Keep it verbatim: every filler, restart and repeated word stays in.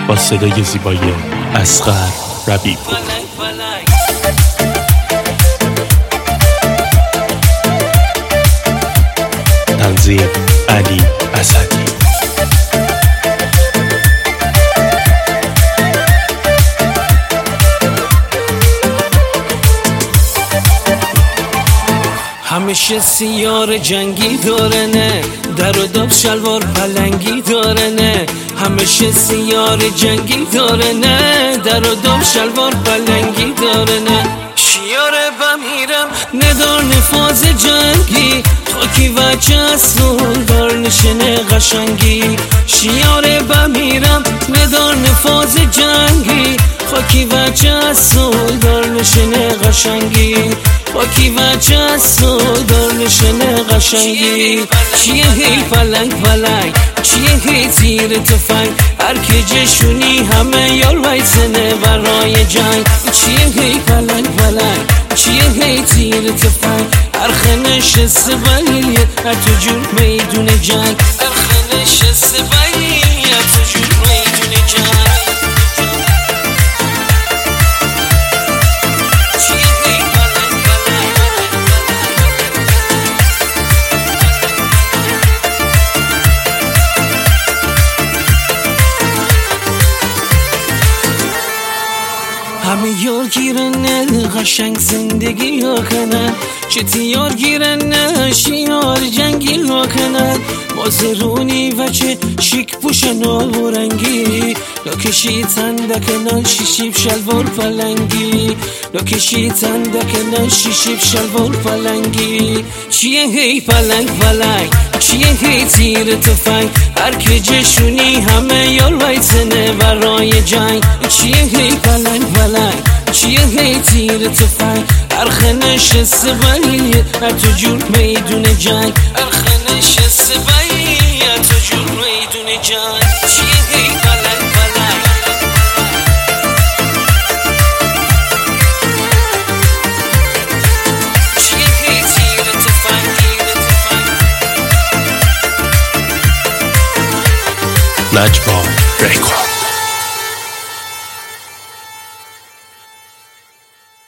با صدای زیبای اصغر ربیع. تنظیم علی اسدی. همیشه سیار جنگی داره نه، در و داب شلوار پلنگی داره نه. همیشه سیار جنگی داره نه، در و داب شلوار پلنگی داره نه. شیاره بمیرم ندار نفاز جنگی، خاکی و چسون دار نشنه قشنگی. شیاره بمیرم ندار نفاز جنگی، خاکی و چسون دار نشنه قشنگی. خاکی و چسون دار نشنه قشنگی. چیه هی پلنگ پلنگ، چیه هی تیر تفنگ، هر که جشونی همه یار ویسنه برای جنگ. چیه هی پلنگ پلنگ، چیه هی تیر تفنگ، هر نشست بلیه تو جور میدون جنگ. هر نشست بلیه تو جور میدون جنگ. همه یار گیرن نه قشنگ زندگی ها کنن، چه یار گیرن نه شیار جنگی ها کنن. مازرونی و چه شیک پوشن و رنگی، لکشی تندکنن شیشیب شلوار پلنگی. لکشی تندکنن شیشیب شلوار پلنگی. چیه هی پلنگ پلنگ، چیه هی تیر تفنگ، هر که جشونی همه یار ویسنه برای جنگ. چیه هی پلنگ پلنگ، چیه هی تیر تفنگ، هر نشست بلیه تو جور میدون جنگ. هر نشست بلیه تو جور میدون جنگ. چیه هی پلنگ پلنگ، چیه هی تیر تفنگ، تیر تفنگ. نجوا رکورد.